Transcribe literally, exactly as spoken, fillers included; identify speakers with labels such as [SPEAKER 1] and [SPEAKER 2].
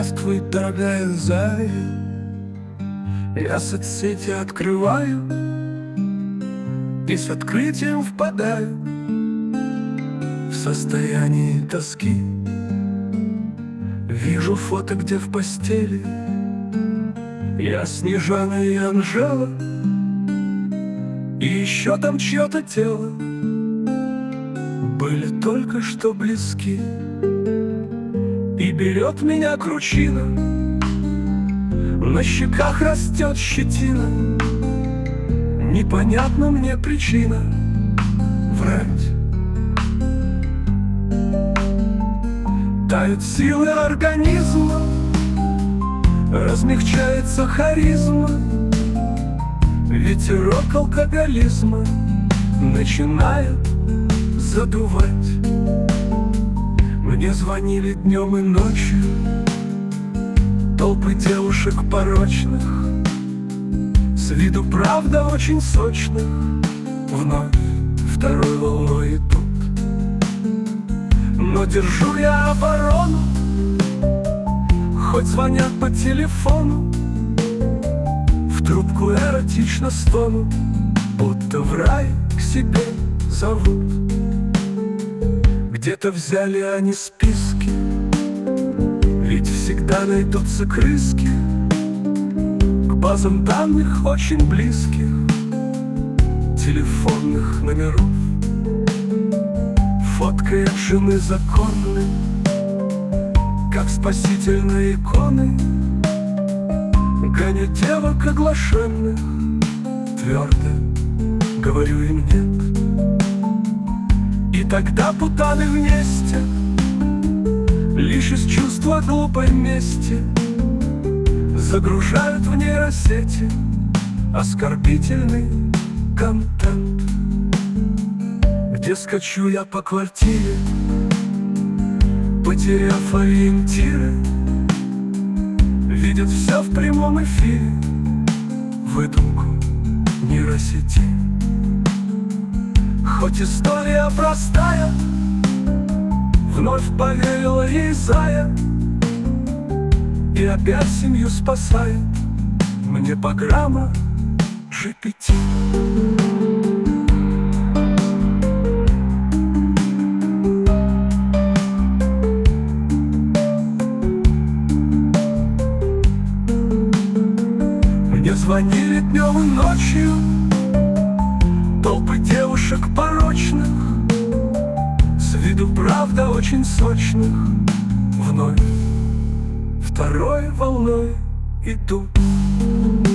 [SPEAKER 1] Здравствуй, дорогая зая. Я соцсети открываю и с открытием впадаю в состояние тоски. Вижу фото, где в постели я, Снежана и Анжела, и еще там чье-то тело были только что близки. И берет меня кручина, на щеках растет щетина. Непонятна мне причина врать. Тают силы организма, размягчается харизма. Ветерок алкоголизма начинает задувать. Мне звонили днем и ночью толпы девушек порочных, с виду правда очень сочных, вновь второй волной идут. Но держу я оборону, хоть звонят по телефону, в трубку эротично стону, будто в рай к себе зовут. Где-то взяли они списки, ведь всегда найдутся крыски к базам данных очень близких телефонных номеров. Фоткой от жены законной, как спасительные иконы, гонят девок оглашенных. Твердо говорю им нет. И тогда путаны вместе, лишь из чувства глупой мести, загружают в нейросети оскорбительный контент. Где скачу я по квартире, потеряв ориентиры, видят все в прямом эфире, выдумку нейросети. Хоть история простая, вновь поверила ей зая, и опять семью спасает мне программа джи пи ти. Мне звонили днем и ночью толпы девушек порочных, с виду правда очень сочных, вновь второй волной идут.